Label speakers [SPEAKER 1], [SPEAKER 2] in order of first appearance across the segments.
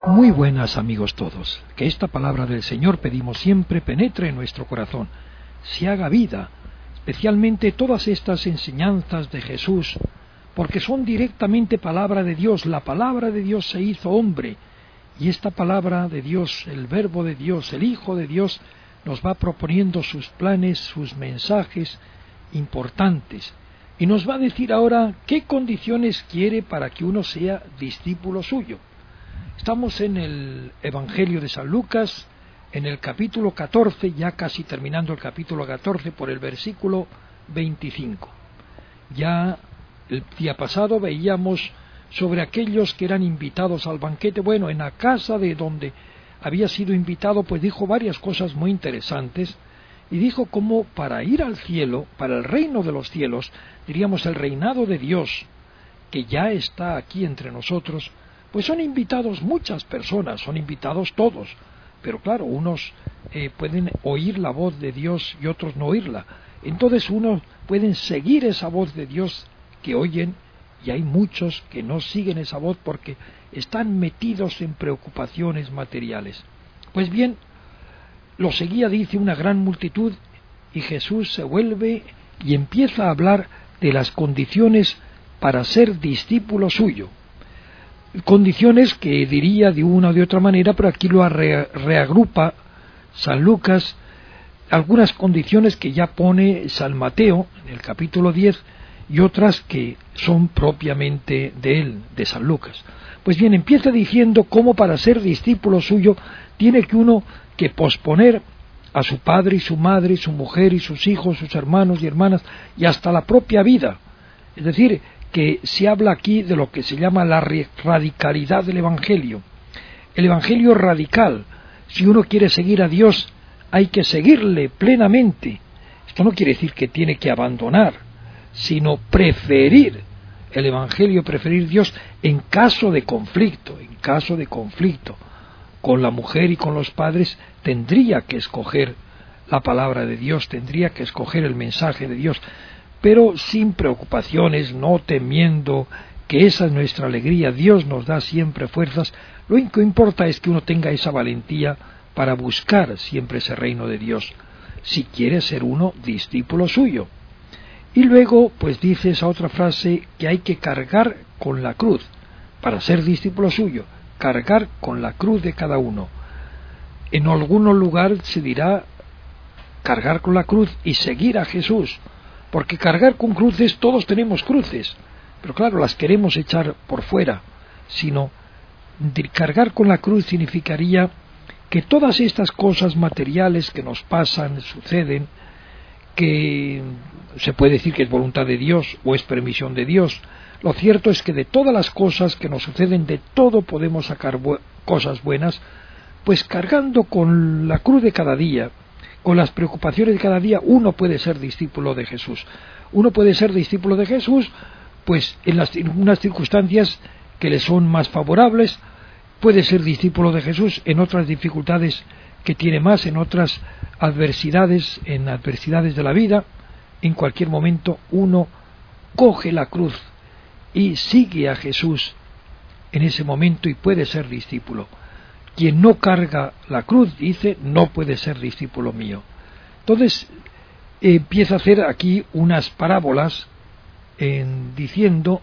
[SPEAKER 1] Muy buenas, amigos todos. Que esta palabra del Señor, pedimos siempre, penetre en nuestro corazón, se haga vida, especialmente todas estas enseñanzas de Jesús, porque son directamente palabra de Dios. La palabra de Dios se hizo hombre, y esta palabra de Dios, el Verbo de Dios, el Hijo de Dios, nos va proponiendo sus planes, sus mensajes importantes, y nos va a decir ahora qué condiciones quiere para que uno sea discípulo suyo. Estamos en el Evangelio de San Lucas, en el capítulo 14, ya casi terminando el capítulo 14, por el versículo 25. Ya el día pasado veíamos sobre aquellos que eran invitados al banquete. Bueno, en la casa de donde había sido invitado, pues dijo varias cosas muy interesantes, y dijo cómo para ir al cielo, para el reino de los cielos, diríamos el reinado de Dios, que ya está aquí entre nosotros, pues son invitados muchas personas, son invitados todos, pero claro, unos pueden oír la voz de Dios y otros no oírla. Entonces unos pueden seguir esa voz de Dios que oyen, y hay muchos que no siguen esa voz porque están metidos en preocupaciones materiales. Pues bien, lo seguía, dice, una gran multitud, y Jesús se vuelve y empieza a hablar de las condiciones para ser discípulo suyo. Condiciones que diría de una o de otra manera, pero aquí lo reagrupa San Lucas, algunas condiciones que ya pone San Mateo en el capítulo 10 y otras que son propiamente de él, de San Lucas. Pues bien, empieza diciendo cómo para ser discípulo suyo tiene que uno que posponer a su padre y su madre, su mujer y sus hijos, sus hermanos y hermanas, y hasta la propia vida. Es decir, que se habla aquí de lo que se llama la radicalidad del Evangelio. El Evangelio radical. Si uno quiere seguir a Dios, hay que seguirle plenamente. Esto no quiere decir que tiene que abandonar, sino preferir el Evangelio, preferir Dios en caso de conflicto. En caso de conflicto con la mujer y con los padres, tendría que escoger la palabra de Dios, tendría que escoger el mensaje de Dios, pero sin preocupaciones, no temiendo, que esa es nuestra alegría. Dios nos da siempre fuerzas. Lo único que importa es que uno tenga esa valentía para buscar siempre ese reino de Dios, si quiere ser uno discípulo suyo. Y luego, pues dice esa otra frase, que hay que cargar con la cruz, para ser discípulo suyo, cargar con la cruz de cada uno. En algún lugar se dirá cargar con la cruz y seguir a Jesús, porque cargar con cruces, todos tenemos cruces, pero claro, las queremos echar por fuera, sino cargar con la cruz significaría que todas estas cosas materiales que nos pasan, suceden, que se puede decir que es voluntad de Dios o es permisión de Dios. Lo cierto es que de todas las cosas que nos suceden, de todo podemos sacar cosas buenas, pues cargando con la cruz de cada día, con las preocupaciones de cada día, uno puede ser discípulo de Jesús. Uno puede ser discípulo de Jesús, pues en unas circunstancias que le son más favorables, puede ser discípulo de Jesús en otras dificultades que tiene más, en otras adversidades, en adversidades de la vida. En cualquier momento uno coge la cruz y sigue a Jesús en ese momento y puede ser discípulo. Quien no carga la cruz, dice, no puede ser discípulo mío. Entonces empieza a hacer aquí unas parábolas diciendo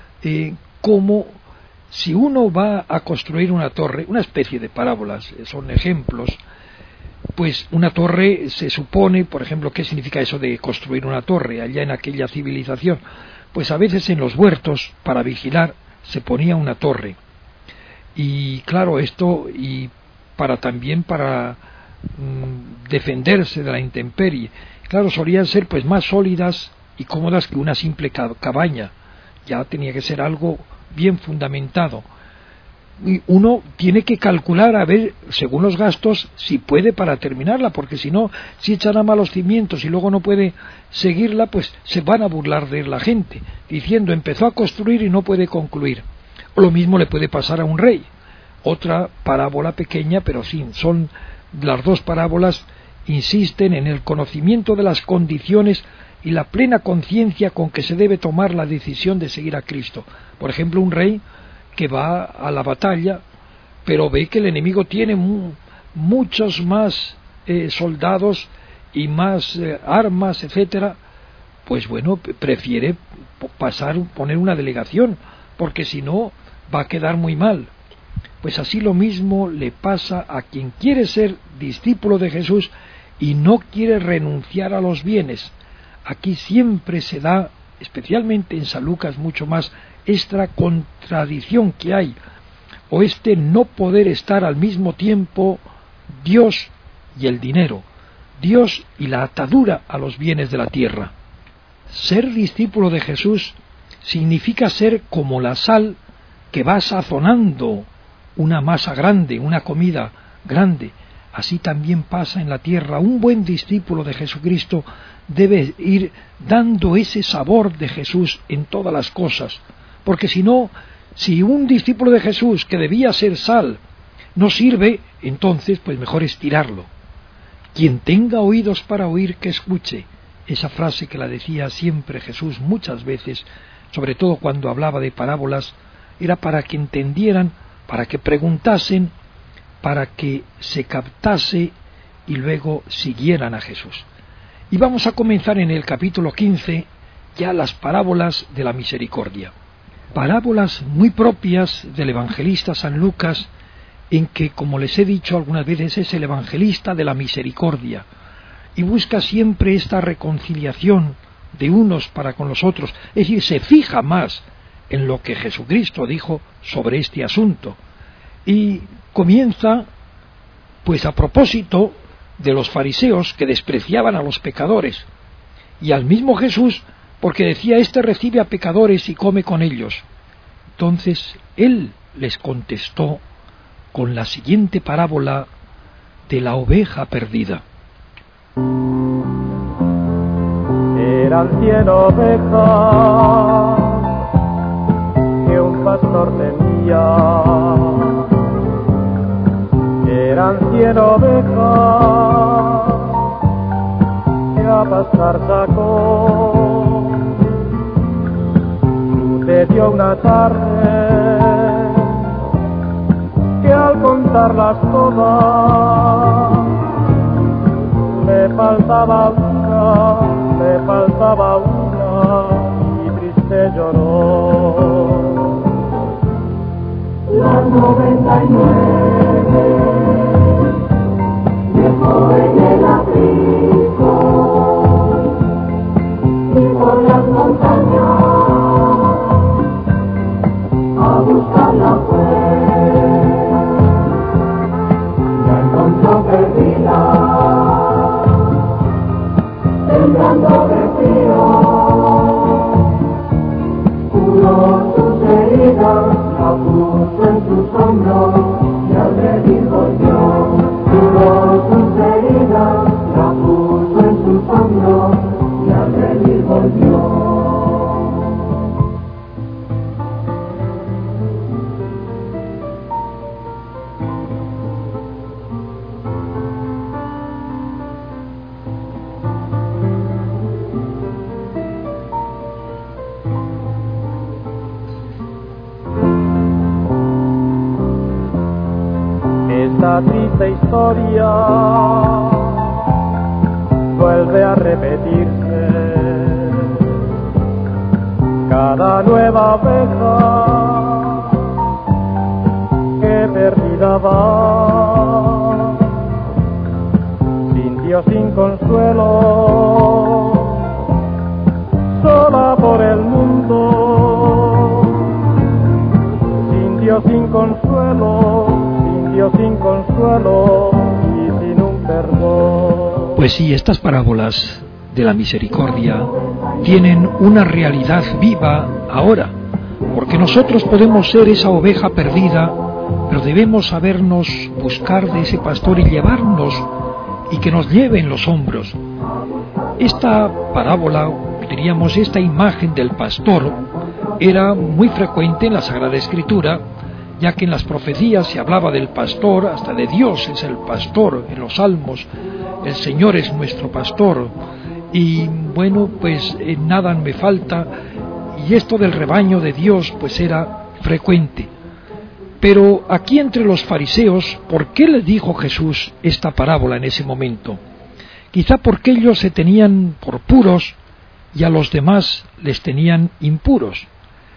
[SPEAKER 1] cómo si uno va a construir una torre, una especie de parábolas, son ejemplos, pues una torre se supone, por ejemplo, ¿qué significa eso de construir una torre allá en aquella civilización? Pues a veces en los huertos, para vigilar, se ponía una torre. Y claro, esto y también para defenderse de la intemperie. Claro, solían ser pues más sólidas y cómodas que una simple cabaña. Ya tenía que ser algo bien fundamentado. Y uno tiene que calcular, a ver, según los gastos, si puede para terminarla, porque si no, si echan a malos cimientos y luego no puede seguirla, pues se van a burlar de la gente, diciendo, empezó a construir y no puede concluir. O lo mismo le puede pasar a un rey. Otra parábola pequeña, pero sí, son las dos parábolas, insisten en el conocimiento de las condiciones y la plena conciencia con que se debe tomar la decisión de seguir a Cristo. Por ejemplo, un rey que va a la batalla pero ve que el enemigo tiene muchos más soldados y más armas, etcétera, pues bueno, prefiere poner una delegación, porque si no va a quedar muy mal. Pues así lo mismo le pasa a quien quiere ser discípulo de Jesús y no quiere renunciar a los bienes. Aquí siempre se da, especialmente en San Lucas mucho más, esta contradicción que hay, o este no poder estar al mismo tiempo Dios y el dinero, Dios y la atadura a los bienes de la tierra. Ser discípulo de Jesús significa ser como la sal que va sazonando una masa grande, una comida grande. Así también pasa en la tierra. Un buen discípulo de Jesucristo debe ir dando ese sabor de Jesús en todas las cosas, porque si no, si un discípulo de Jesús que debía ser sal no sirve, entonces pues mejor es tirarlo. Quien tenga oídos para oír, que escuche. Esa frase que la decía siempre Jesús muchas veces, sobre todo cuando hablaba de parábolas, era para que entendieran, para que preguntasen, para que se captase y luego siguieran a Jesús. Y vamos a comenzar en el capítulo 15 ya las parábolas de la misericordia. Parábolas muy propias del evangelista San Lucas, en que, como les he dicho algunas veces, es el evangelista de la misericordia y busca siempre esta reconciliación de unos para con los otros, es decir, se fija más en lo que Jesucristo dijo sobre este asunto. Y comienza, pues a propósito de los fariseos que despreciaban a los pecadores, y al mismo Jesús, porque decía, este recibe a pecadores y come con ellos. Entonces él les contestó con la siguiente parábola de la oveja perdida.
[SPEAKER 2] Eran 100 ovejas que un pastor tenía. Eran 100 ovejas que a pastar sacó. Sucedió una tarde que al contarlas todas me faltaba una y triste lloró. Las 99 dejó en el abrigo y por las montañas a buscarla fue. La encontró perdida, temblando de frío, curó sus heridas, la puso en sus hombros y al venir volvió. Curó sus heridas, la puso en sus hombros y al venir volvió. Esta triste historia vuelve a repetirse. Cada nueva oveja que perdida va, sin Dios, sin consuelo, sola por el mundo, sin Dios, sin consuelo, sin consuelo y sin un perdón.
[SPEAKER 1] Pues sí, estas parábolas de la misericordia tienen una realidad viva ahora, porque nosotros podemos ser esa oveja perdida, pero debemos sabernos buscar de ese pastor y llevarnos, y que nos lleve en los hombros. Esta parábola, diríamos, esta imagen del pastor, era muy frecuente en la Sagrada Escritura, ya que en las profecías se hablaba del pastor, hasta de Dios es el pastor, en los Salmos, el Señor es nuestro pastor, y bueno, pues nada me falta, y esto del rebaño de Dios pues era frecuente. Pero aquí entre los fariseos, ¿por qué les dijo Jesús esta parábola en ese momento? Quizá porque ellos se tenían por puros y a los demás les tenían impuros.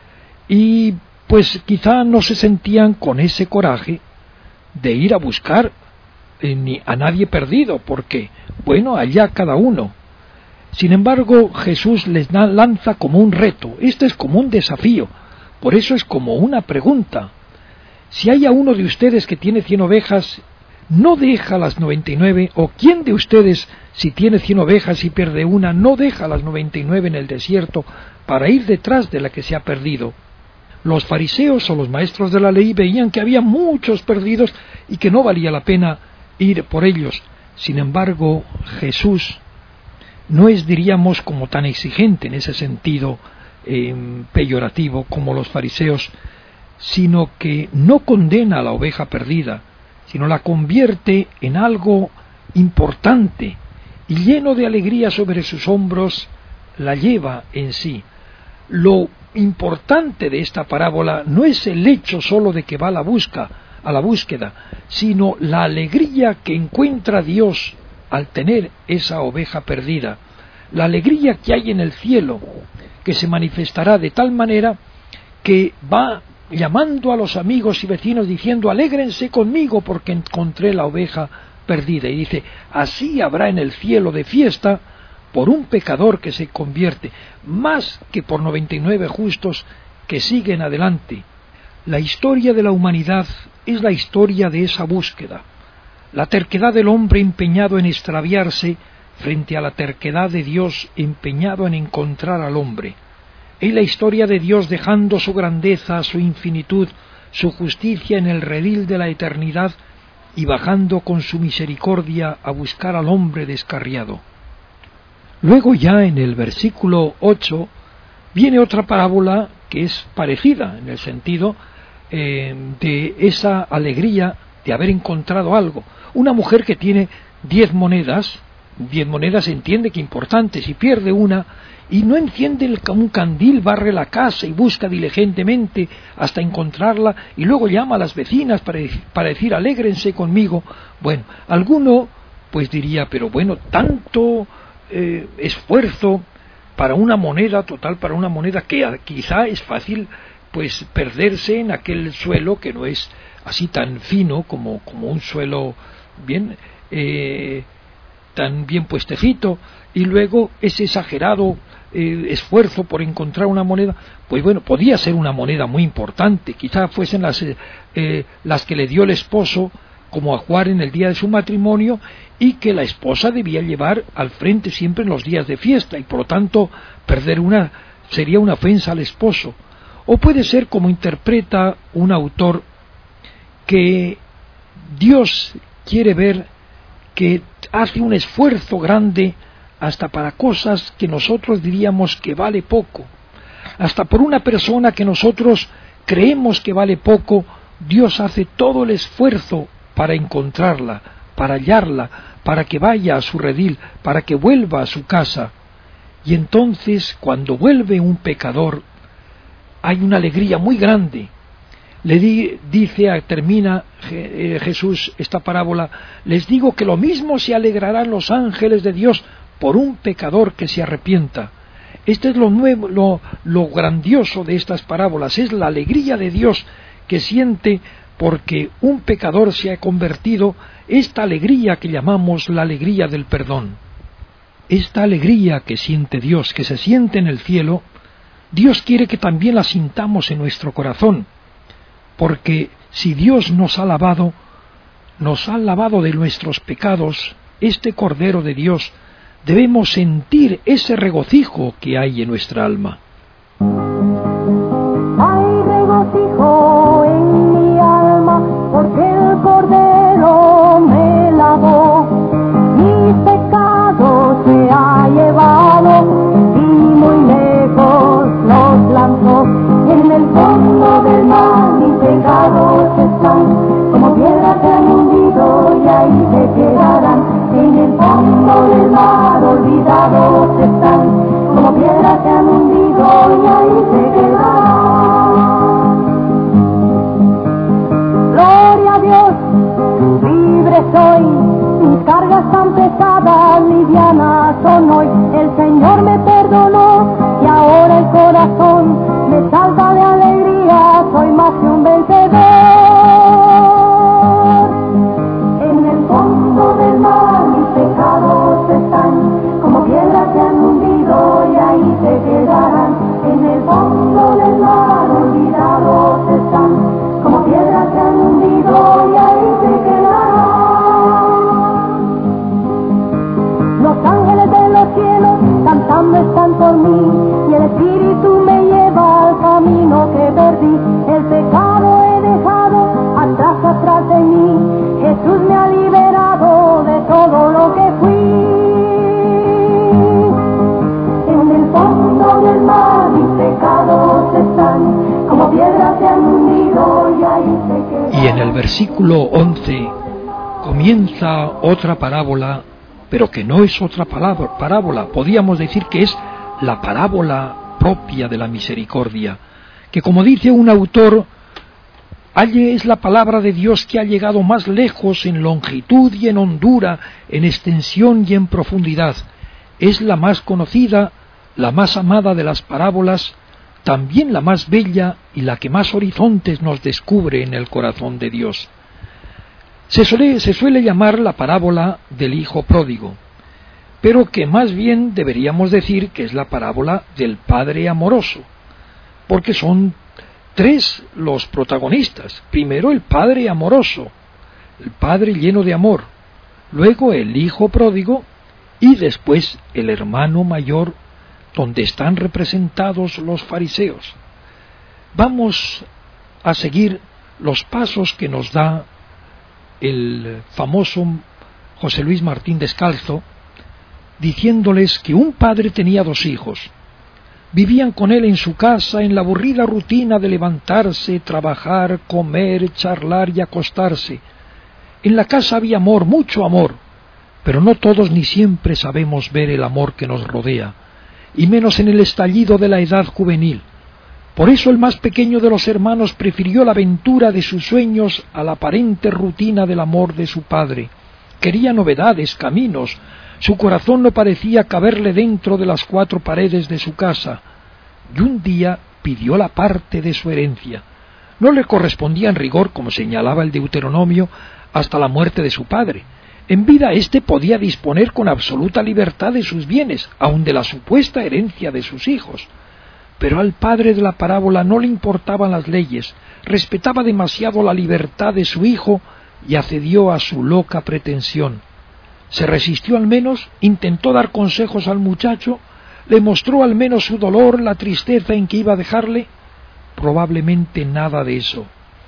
[SPEAKER 1] Y pues quizá no se sentían con ese coraje de ir a buscar ni a nadie perdido, porque, bueno, allá cada uno. Sin embargo, Jesús les lanza como un reto, este es como un desafío, por eso es como una pregunta. Si hay a uno de ustedes que tiene 100 ovejas, ¿no deja las 99? ¿O quién de ustedes, si tiene 100 ovejas y pierde una, no deja las 99 en el desierto para ir detrás de la que se ha perdido? Los fariseos o los maestros de la ley veían que había muchos perdidos y que no valía la pena ir por ellos. Sin embargo, Jesús no es, diríamos, como tan exigente en ese sentido peyorativo como los fariseos, sino que no condena a la oveja perdida, sino la convierte en algo importante y lleno de alegría sobre sus hombros la lleva en sí. Lo importante de esta parábola no es el hecho solo de que va a la búsqueda, sino la alegría que encuentra Dios al tener esa oveja perdida, la alegría que hay en el cielo, que se manifestará de tal manera que va llamando a los amigos y vecinos diciendo: alégrense conmigo porque encontré la oveja perdida. Y dice: así habrá en el cielo de fiesta por un pecador que se convierte, más que por 99 justos que siguen adelante. La historia de la humanidad es la historia de esa búsqueda, la terquedad del hombre empeñado en extraviarse frente a la terquedad de Dios empeñado en encontrar al hombre. Es la historia de Dios dejando su grandeza, su infinitud, su justicia en el redil de la eternidad y bajando con su misericordia a buscar al hombre descarriado. Luego ya en el versículo 8 viene otra parábola que es parecida en el sentido de esa alegría de haber encontrado algo. Una mujer que tiene 10 monedas se entiende que importante, si pierde una y no enciende un candil, barre la casa y busca diligentemente hasta encontrarla y luego llama a las vecinas para decir: alégrense conmigo. Bueno, alguno pues diría: pero bueno, tanto esfuerzo para una moneda, para una moneda que quizá es fácil pues perderse en aquel suelo que no es así tan fino como un suelo bien tan bien puestecito, y luego ese exagerado esfuerzo por encontrar una moneda. Pues bueno, podía ser una moneda muy importante, quizá fuesen las que le dio el esposo como ajuar en el día de su matrimonio y que la esposa debía llevar al frente siempre en los días de fiesta, y por lo tanto perder una sería una ofensa al esposo. O puede ser, como interpreta un autor, que Dios quiere ver que hace un esfuerzo grande hasta para cosas que nosotros diríamos que vale poco, hasta por una persona que nosotros creemos que vale poco. Dios hace todo el esfuerzo para encontrarla, para hallarla, para que vaya a su redil, para que vuelva a su casa. Y entonces, cuando vuelve un pecador, hay una alegría muy grande. Termina Jesús esta parábola: les digo que lo mismo se alegrarán los ángeles de Dios por un pecador que se arrepienta. Este es lo grandioso de estas parábolas, es la alegría de Dios que siente porque un pecador se ha convertido, esta alegría que llamamos la alegría del perdón. Esta alegría que siente Dios, que se siente en el cielo, Dios quiere que también la sintamos en nuestro corazón, porque si Dios nos ha lavado de nuestros pecados, este Cordero de Dios, debemos sentir ese regocijo que hay en nuestra alma.
[SPEAKER 2] Hay regocijo en mi alma, porque el Cordero me lavó, mis pecados se ha llevado y muy lejos los lanzó. En el fondo del mar mis pecados están, como piedras se han hundido y ahí se quedarán. En el fondo del mar olvidados están, como piedras se han hundido
[SPEAKER 3] livianas son hoy. El Señor me perdonó y ahora el corazón me salta de alegría. Soy más que un vencedor. En el fondo del mar mis pecados están, como piedras se han hundido y ahí se quedarán. En el fondo del mar olvidados están, como piedras se han hundido y ahí se quedarán. Los ángeles de los cielos cantando están por mí y el Espíritu me lleva al camino que perdí. El pecado he dejado atrás de mí. Jesús me ha liberado de todo lo que fui. En el fondo del mar mis pecados están, como piedras se han hundido y ahí se quedan.
[SPEAKER 1] Y en el versículo 11 comienza otra parábola, pero que no es otra parábola, podríamos decir que es la parábola propia de la misericordia, que como dice un autor, es la palabra de Dios que ha llegado más lejos en longitud y en hondura, en extensión y en profundidad. Es la más conocida, la más amada de las parábolas, también la más bella y la que más horizontes nos descubre en el corazón de Dios. Se suele llamar la parábola del hijo pródigo, pero que más bien deberíamos decir que es la parábola del padre amoroso, porque son tres los protagonistas. Primero el padre amoroso, el padre lleno de amor, luego el hijo pródigo y después el hermano mayor, donde están representados los fariseos. Vamos a seguir los pasos que nos da el famoso José Luis Martín Descalzo, diciéndoles que un padre tenía dos hijos. Vivían con él en su casa en la aburrida rutina de levantarse, trabajar, comer, charlar y acostarse. En la casa había amor, mucho amor, pero no todos ni siempre sabemos ver el amor que nos rodea, y menos en el estallido de la edad juvenil. Por eso el más pequeño de los hermanos prefirió la aventura de sus sueños a la aparente rutina del amor de su padre. Quería novedades, caminos. Su corazón no parecía caberle dentro de las cuatro paredes de su casa. Y un día pidió la parte de su herencia. No le correspondía en rigor, como señalaba el Deuteronomio, hasta la muerte de su padre. En vida éste podía disponer con absoluta libertad de sus bienes, aun de la supuesta herencia de sus hijos. Pero al padre de la parábola no le importaban las leyes, respetaba demasiado la libertad de su hijo y accedió a su loca pretensión. Se resistió al menos, intentó dar consejos al muchacho, le mostró al menos su dolor, la tristeza en que iba a dejarle. Probablemente nada de eso.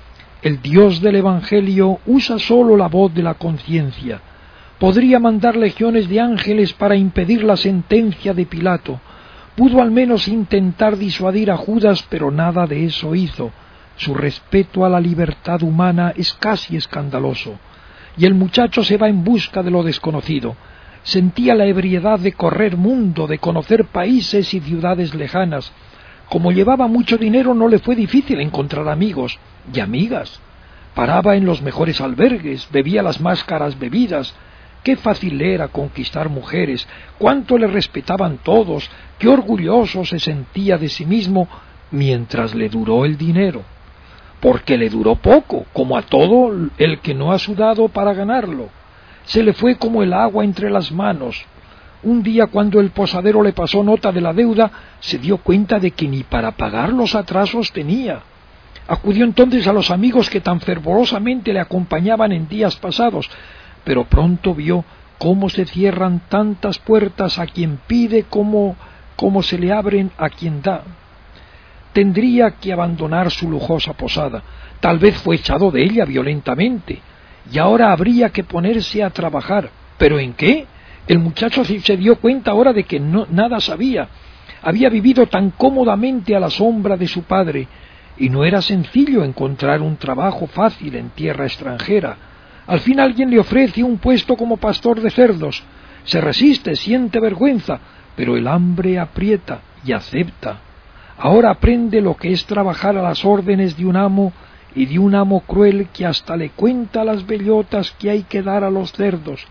[SPEAKER 1] El Dios del Evangelio usa solo la voz de la conciencia. Podría mandar legiones de ángeles para impedir la sentencia de Pilato. Pudo al menos intentar disuadir a Judas, pero nada de eso hizo. Su respeto a la libertad humana es casi escandaloso. Y el muchacho se va en busca de lo desconocido. Sentía la ebriedad de correr mundo, de conocer países y ciudades lejanas. Como llevaba mucho dinero, no le fue difícil encontrar amigos y amigas. Paraba en los mejores albergues, bebía las más caras bebidas. Qué fácil era conquistar mujeres, cuánto le respetaban todos, qué orgulloso se sentía de sí mismo mientras le duró el dinero. Porque le duró poco, como a todo el que no ha sudado para ganarlo. Se le fue como el agua entre las manos. Un día, cuando el posadero le pasó nota de la deuda, se dio cuenta de que ni para pagar los atrasos tenía. Acudió entonces a los amigos que tan fervorosamente le acompañaban en días pasados, pero pronto vio cómo se cierran tantas puertas a quien pide como se le abren a quien da. Tendría que abandonar su lujosa posada. Tal vez fue echado de ella violentamente, y ahora habría que ponerse a trabajar. ¿Pero en qué? El muchacho se dio cuenta ahora de que nada sabía. Había vivido tan cómodamente a la sombra de su padre, y no era sencillo encontrar un trabajo fácil en tierra extranjera. Al fin alguien le ofrece un puesto como pastor de cerdos. Se resiste, siente vergüenza, pero el hambre aprieta y acepta. Ahora aprende lo que es trabajar a las órdenes de un amo, y de un amo cruel que hasta le cuenta las bellotas que hay que dar a los cerdos.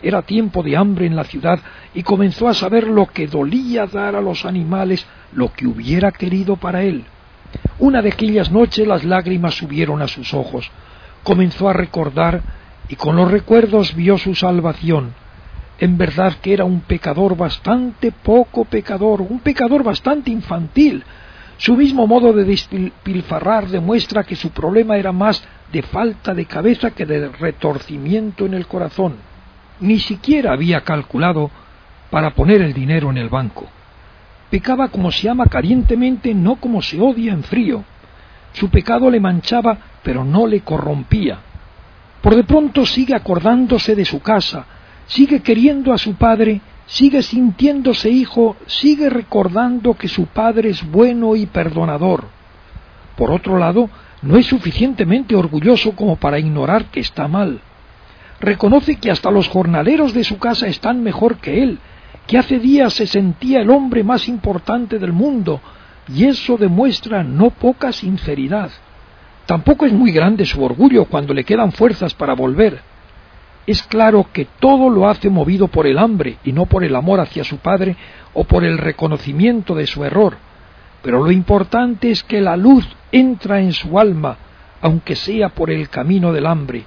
[SPEAKER 1] Era tiempo de hambre en la ciudad y comenzó a saber lo que dolía dar a los animales lo que hubiera querido para él. Una de aquellas noches las lágrimas subieron a sus ojos. Comenzó a recordar y con los recuerdos vio su salvación. En verdad que era un pecador bastante poco pecador, un pecador bastante infantil. Su mismo modo de despilfarrar demuestra que su problema era más de falta de cabeza que de retorcimiento en el corazón. Ni siquiera había calculado para poner el dinero en el banco. Pecaba como se ama calientemente, no como se odia en frío. Su pecado le manchaba, pero no le corrompía. Por de pronto sigue acordándose de su casa, sigue queriendo a su padre, sigue sintiéndose hijo, sigue recordando que su padre es bueno y perdonador. Por otro lado, no es suficientemente orgulloso como para ignorar que está mal. Reconoce que hasta los jornaleros de su casa están mejor que él, que hace días se sentía el hombre más importante del mundo, y eso demuestra no poca sinceridad. Tampoco es muy grande su orgullo cuando le quedan fuerzas para volver. Es claro que todo lo hace movido por el hambre y no por el amor hacia su padre o por el reconocimiento de su error. Pero lo importante es que la luz entra en su alma, aunque sea por el camino del hambre.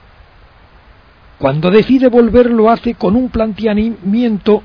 [SPEAKER 1] Cuando decide volver lo hace con un planteamiento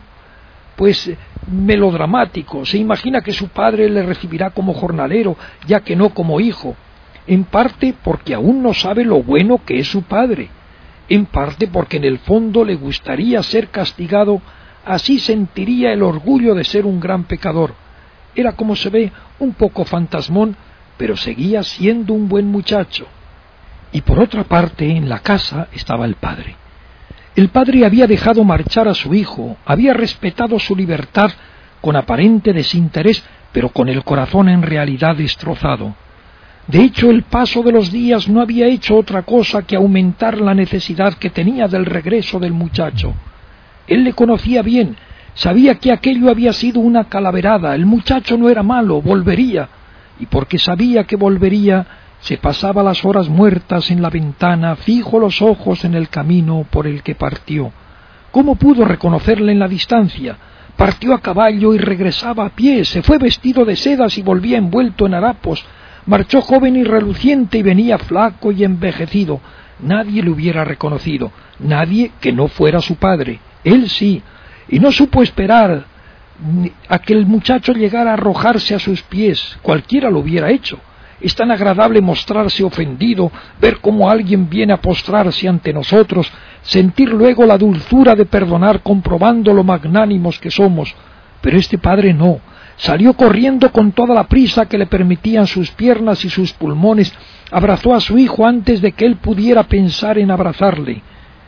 [SPEAKER 1] melodramático. Se imagina que su padre le recibirá como jornalero, ya que no como hijo, en parte porque aún no sabe lo bueno que es su padre, en parte porque en el fondo le gustaría ser castigado, así sentiría el orgullo de ser un gran pecador. Era, como se ve, un poco fantasmón, pero seguía siendo un buen muchacho. Y por otra parte, en la casa estaba el padre. El padre había dejado marchar a su hijo, había respetado su libertad con aparente desinterés, pero con el corazón en realidad destrozado. De hecho, el paso de los días no había hecho otra cosa que aumentar la necesidad que tenía del regreso del muchacho. Él le conocía bien, sabía que aquello había sido una calaverada, el muchacho no era malo, volvería, y porque sabía que volvería, se pasaba las horas muertas en la ventana, fijo los ojos en el camino por el que partió. ¿Cómo pudo reconocerle en la distancia? Partió a caballo y regresaba a pie, se fue vestido de sedas y volvía envuelto en harapos, marchó joven y reluciente y venía flaco y envejecido. Nadie le hubiera reconocido, nadie que no fuera su padre. Él sí, y no supo esperar a que el muchacho llegara a arrojarse a sus pies. Cualquiera lo hubiera hecho. Es tan agradable mostrarse ofendido, ver cómo alguien viene a postrarse ante nosotros, sentir luego la dulzura de perdonar comprobando lo magnánimos que somos. Pero este padre no, salió corriendo con toda la prisa que le permitían sus piernas y sus pulmones, abrazó a su hijo antes de que él pudiera pensar en abrazarle,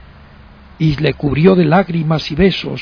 [SPEAKER 1] y le cubrió de lágrimas y besos.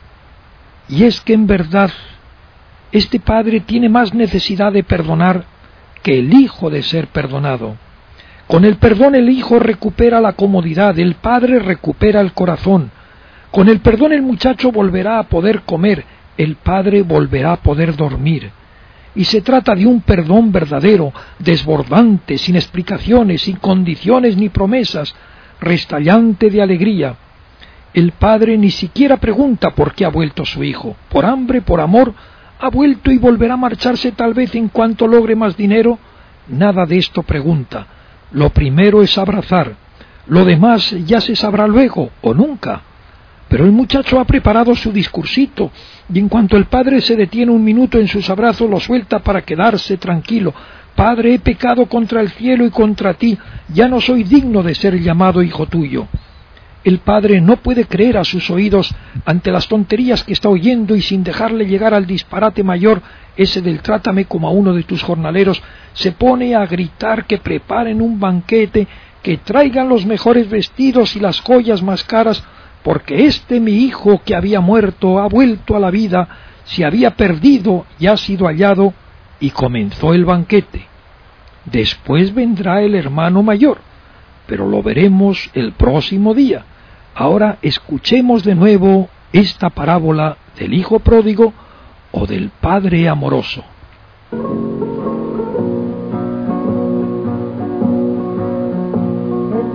[SPEAKER 1] Y es que en verdad este padre tiene más necesidad de perdonar que el hijo de ser perdonado. Con el perdón el hijo recupera la comodidad, el padre recupera el corazón. Con el perdón el muchacho volverá a poder comer, el padre volverá a poder dormir. Y se trata de un perdón verdadero, desbordante, sin explicaciones, sin condiciones ni promesas, restallante de alegría. El padre ni siquiera pregunta por qué ha vuelto su hijo, por hambre, por amor, ha vuelto y volverá a marcharse tal vez en cuanto logre más dinero. Nada de esto pregunta. Lo primero es abrazar. Lo demás ya se sabrá luego o nunca. Pero el muchacho ha preparado su discursito y en cuanto el padre se detiene un minuto en sus abrazos lo suelta para quedarse tranquilo. Padre, he pecado contra el cielo y contra ti. Ya no soy digno de ser llamado hijo tuyo. El padre no puede creer a sus oídos ante las tonterías que está oyendo y sin dejarle llegar al disparate mayor, ese del trátame como a uno de tus jornaleros, se pone a gritar que preparen un banquete, que traigan los mejores vestidos y las joyas más caras, porque mi hijo que había muerto ha vuelto a la vida, se había perdido y ha sido hallado, y comenzó el banquete. Después vendrá el hermano mayor, pero lo veremos el próximo día. Ahora escuchemos de nuevo esta parábola del hijo pródigo o del padre amoroso.
[SPEAKER 3] El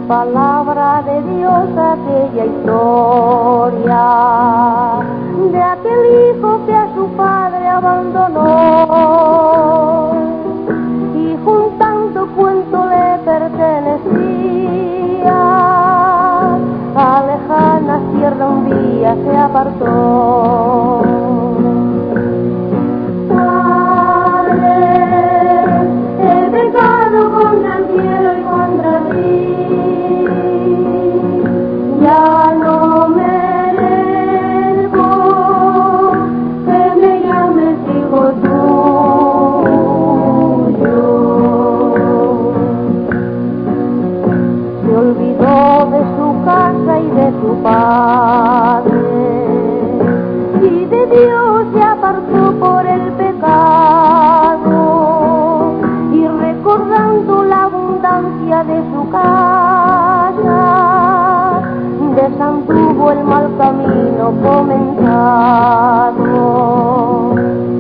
[SPEAKER 3] palabra de Dios aquella historia de aquel hijo que a su padre abandonó y juntando cuanto le pertenecía a lejana tierra un día se apartó. Padre, he pecado contra el cielo y contra ti, ya no merezco que me llames hijo tuyo. Se olvidó de su casa y de su padre, y de Dios se apartó por el pecado, y recordando la abundancia de su casa, desantuvo el mal camino comenzado.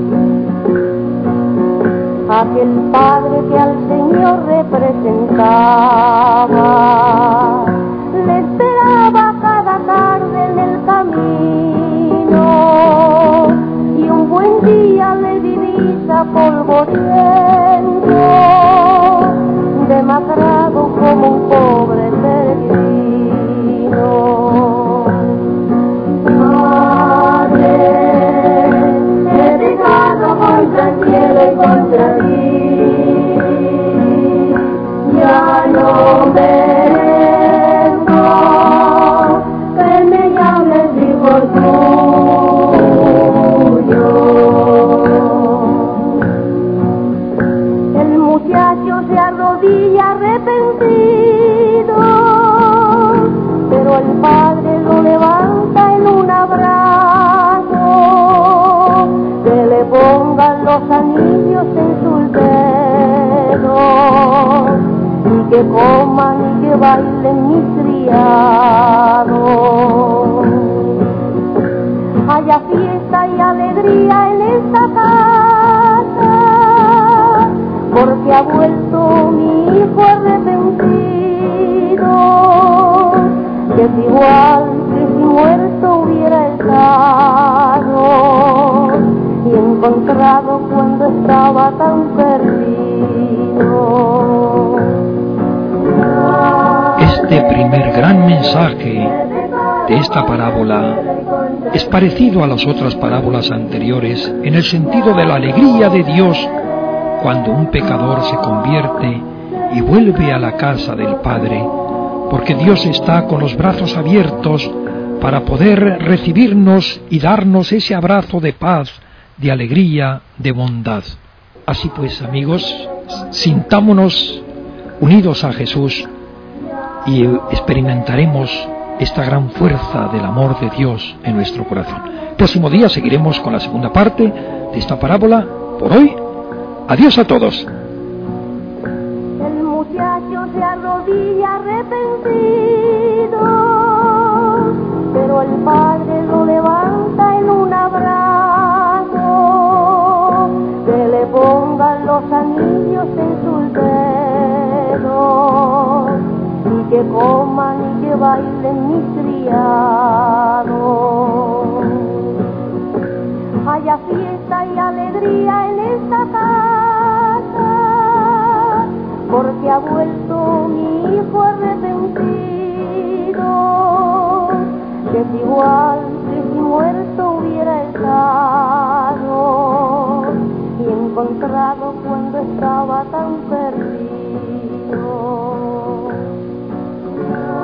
[SPEAKER 3] Aquel padre que al Señor representaba, le esperaba cada tarde en el camino, y un buen día le divisa polvoriento, demacrado como un pobre peregrino. Padre, he pecado contra el cielo y contra ti, ya no merezco que me llames hijo tuyo. El muchacho se arrodilla arrepentido, pero el padre lo levanta en un abrazo, que le pongan los anillos en sus dedos, y que coman y que bailen mis criados. Haya fiesta y alegría en esta casa, porque ha vuelto mi hijo arrepentido, que es igual que si muerto hubiera estado, y encontrado cuando estaba tan perdido.
[SPEAKER 1] Este primer gran mensaje de esta parábola es parecido a las otras parábolas anteriores en el sentido de la alegría de Dios cuando un pecador se convierte y vuelve a la casa del Padre, porque Dios está con los brazos abiertos para poder recibirnos y darnos ese abrazo de paz, de alegría, de bondad. Así pues, amigos, sintámonos unidos a Jesús y experimentaremos esta gran fuerza del amor de Dios en nuestro corazón. El próximo día seguiremos con la segunda parte de esta parábola. Por hoy, adiós a todos.
[SPEAKER 3] El muchacho se arrodilla arrepentido, pero el padre lo levanta en un abrazo, que le pongan los anillos en sus dedos, y que coman y que bailen mis criados. Haya fiesta y alegría en esta casa, porque ha vuelto mi hijo arrepentido, que es igual que si muerto hubiera estado, y encontrado cuando estaba tan perdido.